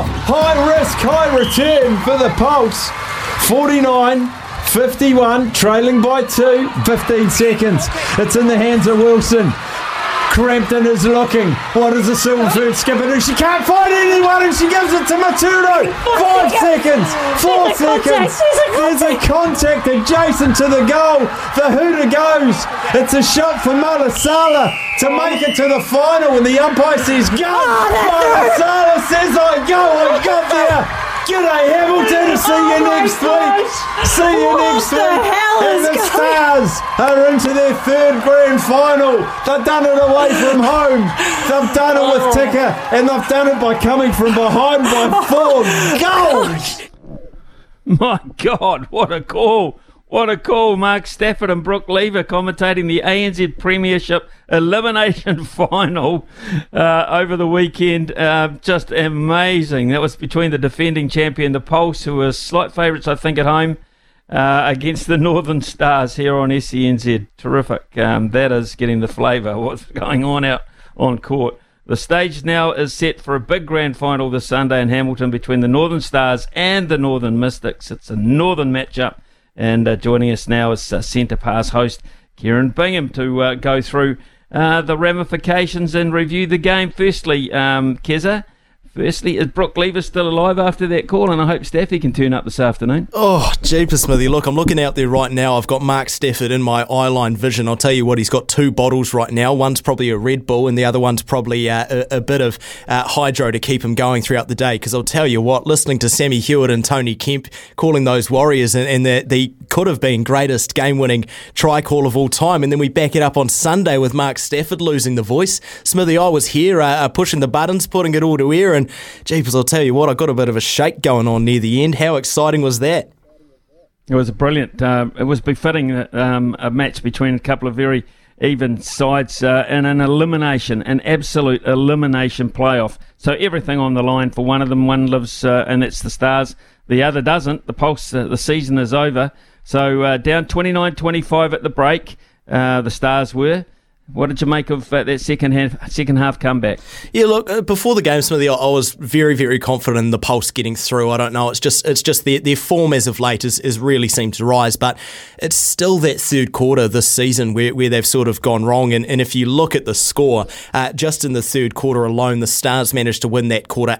high risk, high return for the Pulse. 49-51, trailing by 2, 15 seconds. It's in the hands of Wilson. Crampton is looking. What is the Silverford skipper do? She can't find anyone and she gives it to Maturo. 5 seconds. 4 seconds. There's a contact adjacent to the goal. The hooter goes. It's a shot for Malasala to make it to the final and the umpire says go. Malasala says I got there. G'day Hamilton, see you next week. See you next week. And the Stars are into their third grand final. They've done it away from home. They've done it with Ticker and they've done it by coming from behind by 4 goals. My God, what a call. What a call. Mark Stafford and Brooke Lever commentating the ANZ Premiership Elimination Final over the weekend. Just amazing. That was between the defending champion, the Pulse, who were slight favourites, I think, at home, against the Northern Stars here on SENZ. Terrific. That is getting the flavour of what's going on out on court. The stage now is set for a big grand final this Sunday in Hamilton between the Northern Stars and the Northern Mystics. It's a Northern matchup. And joining us now is Centre Pass host Kieran Bingham to go through the ramifications and review the game. Firstly, Keza, is Brooke Lever still alive after that call? And I hope Staffy can turn up this afternoon. Oh, jeepers, Smithy. Look, I'm looking out there right now. I've got Mark Stafford in my eyeline vision. I'll tell you what, he's got 2 bottles right now. One's probably a Red Bull and the other one's probably a bit of hydro to keep him going throughout the day. Because I'll tell you what, listening to Sammy Hewitt and Tony Kemp calling those Warriors and the could have been greatest game-winning try call of all time, and then we back it up on Sunday with Mark Stafford losing the voice. Smithy, I was here pushing the buttons, putting it all to air, and jeepers, I'll tell you what, I got a bit of a shake going on near the end. How exciting was that? It was brilliant. It was befitting a match between a couple of very even sides in an absolute elimination playoff. So everything on the line for one of them. One lives, and that's the Stars. The other doesn't. The Pulse, the season is over. So down 29-25 at the break, the Stars were. What did you make of that second half comeback? Yeah, look, before the game, Smithy, I was very, very confident in the Pulse getting through. I don't know, it's just their form as of late is really seemed to rise, but it's still that third quarter this season where they've sort of gone wrong. And if you look at the score, just in the third quarter alone, the Stars managed to win that quarter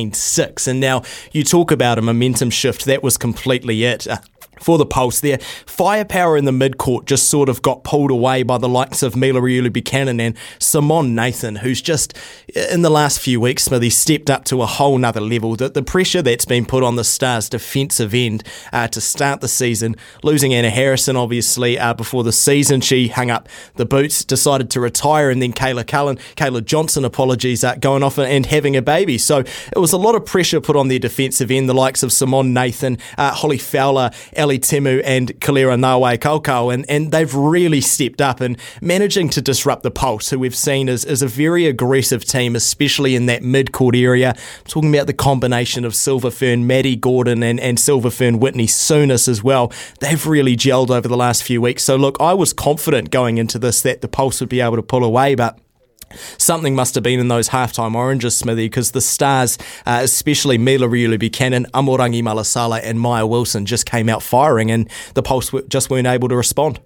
18-6. And now you talk about a momentum shift, that was completely it. For the Pulse, their firepower in the mid-court just sort of got pulled away by the likes of Mila Riulu-Buchanan and Simon Nathan, who's just, in the last few weeks, Smithy, stepped up to a whole nother level. The pressure that's been put on the Stars' defensive end to start the season, losing Anna Harrison, obviously, before the season. She hung up the boots, decided to retire, and then Kayla Johnson, going off and having a baby. So it was a lot of pressure put on their defensive end, the likes of Simon Nathan, Holly Fowler, Ali Temu and Kalera Nawe Kaukau, and they've really stepped up and managing to disrupt the Pulse, who we've seen as a very aggressive team, especially in that mid-court area. I'm talking about the combination of Silverfern, Maddie Gordon and Silverfern Whitney Souness as well. They've really gelled over the last few weeks. So look, I was confident going into this that the Pulse would be able to pull away, but something must have been in those halftime oranges, Smithy, because the Stars, especially Mila Riulu-Buchanan, Amorangi Malasala and Maya Wilson just came out firing, and the Pulse just weren't able to respond.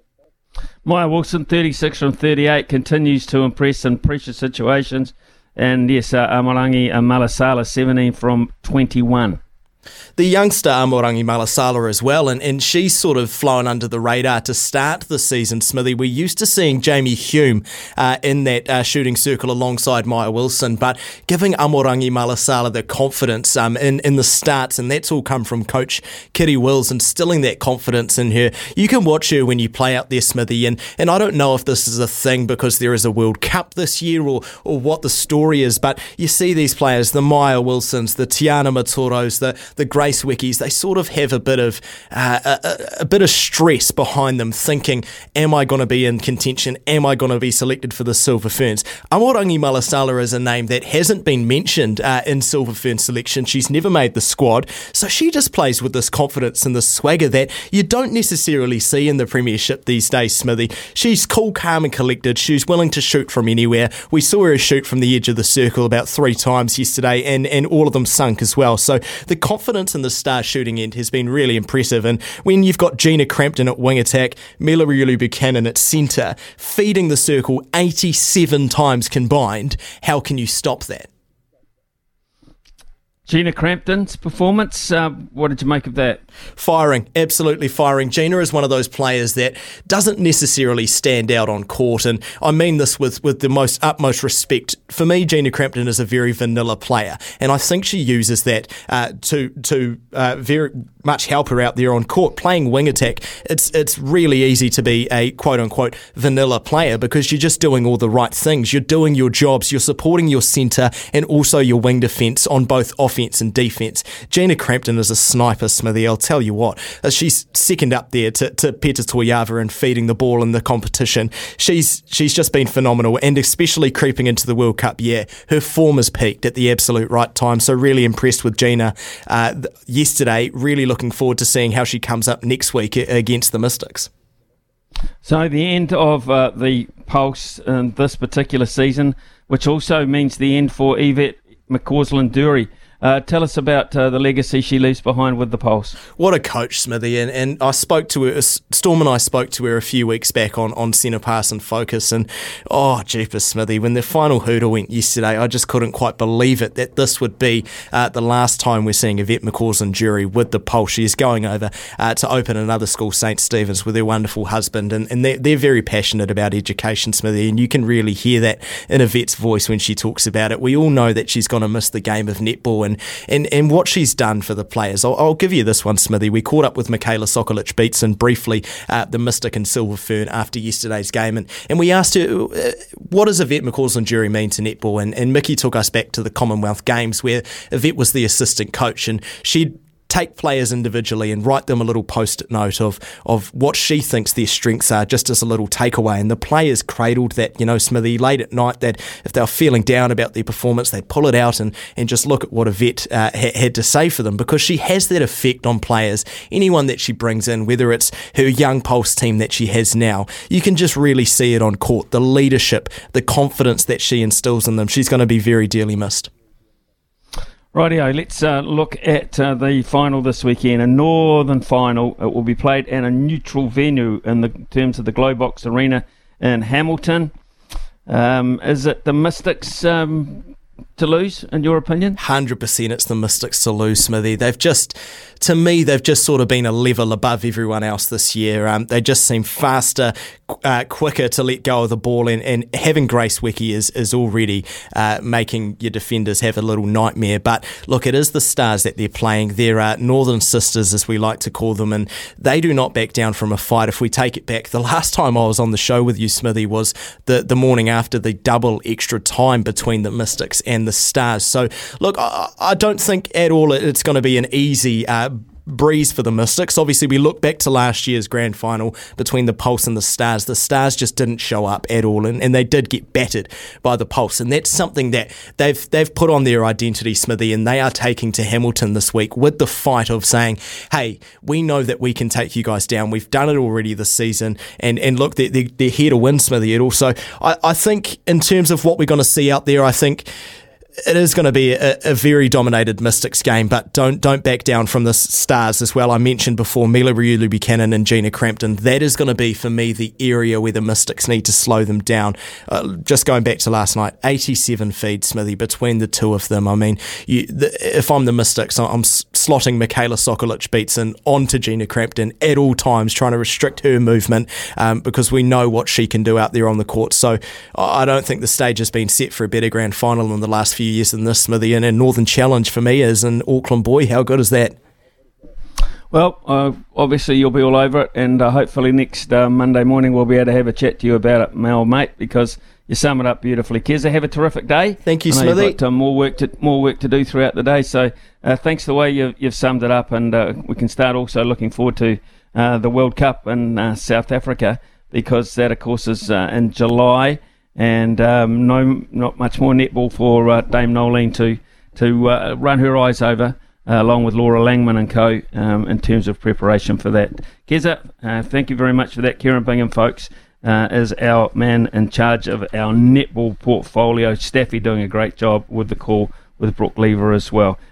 Maya Wilson, 36 from 38, continues to impress in pressure situations. And yes, Amorangi Malasala, 17 from 21. The youngster Amorangi Malasala as well, and she's sort of flown under the radar to start the season, Smithy. We're used to seeing Jamie Hume in that shooting circle alongside Maya Wilson, but giving Amorangi Malasala the confidence in the starts, and that's all come from Coach Kitty Wills, instilling that confidence in her. You can watch her when you play out there, Smithy, and I don't know if this is a thing because there is a World Cup this year or what the story is, but you see these players, the Maya Wilsons, the Tiana Matoros, the Grace Wickies, they sort of have a bit of stress behind them, thinking, am I going to be in contention? Am I going to be selected for the Silver Ferns? Amorangi Malasala is a name that hasn't been mentioned in Silver Fern selection. She's never made the squad, so she just plays with this confidence and this swagger that you don't necessarily see in the Premiership these days, Smithy. She's cool, calm and collected. She's willing to shoot from anywhere. We saw her shoot from the edge of the circle about 3 times yesterday, and all of them sunk as well. So the confidence in the star shooting end has been really impressive. And when you've got Gina Crampton at wing attack, Mila Riulu-Buchanan at centre, feeding the circle 87 times combined, how can you stop that? Gina Crampton's performance, what did you make of that? Firing, absolutely firing. Gina is one of those players that doesn't necessarily stand out on court, and I mean this with the utmost respect. For me, Gina Crampton is a very vanilla player, and I think she uses that to very much help her out there on court. Playing wing attack, it's really easy to be a quote-unquote vanilla player because you're just doing all the right things. You're doing your jobs, you're supporting your centre and also your wing defence on both offence and defence. Gina Crampton is a sniper, Smithy. I'll tell you what, she's second up there to Peta Toyava in feeding the ball in the competition. She's just been phenomenal, and especially creeping into the World Cup year, her form has peaked at the absolute right time. So really impressed with Gina yesterday. Really looking forward to seeing how she comes up next week against the Mystics. So the end of the Pulse in this particular season, which also means the end for Yvette McCausland-Durie. Tell us about the legacy she leaves behind with the Pulse. What a coach, Smithy, and I spoke to her, Storm and I spoke to her a few weeks back on Centre Pass and Focus, and jeepers, Smithy, when the final hurdle went yesterday, I just couldn't quite believe it, that this would be the last time we're seeing Yvette McCausland-Durie with the Pulse. She is going over to open another school, St Stephen's, with her wonderful husband, and they're very passionate about education, Smithy, and you can really hear that in Yvette's voice when she talks about it. We all know that she's going to miss the game of netball, and what she's done for the players. I'll give you this one, Smithy. We caught up with Michaela Sokolic-Beatson briefly, the Mystic and Silver Fern, after yesterday's game, and we asked her, what does Yvette McCausland-Durie mean to netball? And Mickey took us back to the Commonwealth Games where Yvette was the assistant coach, and she'd take players individually and write them a little post-it note of what she thinks their strengths are, just as a little takeaway. And the players cradled that, Smithy, late at night, that if they were feeling down about their performance, they'd pull it out and just look at what Yvette had to say for them, because she has that effect on players. Anyone that she brings in, whether it's her young Pulse team that she has now, you can just really see it on court. The leadership, the confidence that she instills in them. She's going to be very dearly missed. Rightio, let's look at the final this weekend, a Northern final. It will be played at a neutral venue in the terms of the Globox Arena in Hamilton. Is it the Mystics to lose, in your opinion? 100% it's the Mystics to lose, Smithy. They've just sort of been a level above everyone else this year. They just seem faster, quicker to let go of the ball, and having Grace Wickie is already making your defenders have a little nightmare. But look, it is the Stars that they're playing. They're Northern Sisters, as we like to call them, and they do not back down from a fight. If we take it back, the last time I was on the show with you, Smithy, was the morning after the double extra time between the Mystics and the Stars. So look, I don't think at all it's going to be an easy breeze for the Mystics. Obviously, we look back to last year's grand final between the Pulse and the Stars. The Stars just didn't show up at all, and they did get battered by the Pulse, and that's something that they've put on their identity, Smithy, and they are taking to Hamilton this week with the fight of saying, hey, we know that we can take you guys down. We've done it already this season, and look, they're here to win, Smithy. And also, I think in terms of what we're going to see out there, I think it is going to be a very dominated Mystics game, but don't back down from the Stars as well. I mentioned before Mila Riulu-Buchanan and Gina Crampton. That is going to be, for me, the area where the Mystics need to slow them down. Just going back to last night, 87 feeds, Smithy, between the two of them. I mean, if I'm the Mystics, I'm slotting Michaela Sokolic-Beatson onto Gina Crampton at all times, trying to restrict her movement, because we know what she can do out there on the court. So I don't think the stage has been set for a better grand final in the last few years than this, Smithy, and a Northern Challenge for me as an Auckland boy. How good is that? Well, obviously you'll be all over it, and hopefully next Monday morning we'll be able to have a chat to you about it, my old mate, because You sum it up beautifully. Keza, have a terrific day. Thank you, I know Smithy. you've got more work to do throughout the day. So thanks the way you've summed it up, and we can start also looking forward to the World Cup in South Africa, because that, of course, is in July, and not much more netball for Dame Nolene to run her eyes over, along with Laura Langman and co, in terms of preparation for that. Keza, thank you very much for that. Kieran Bingham, folks, is our man in charge of our netball portfolio. Staffy doing a great job with the call with Brooke Lever as well.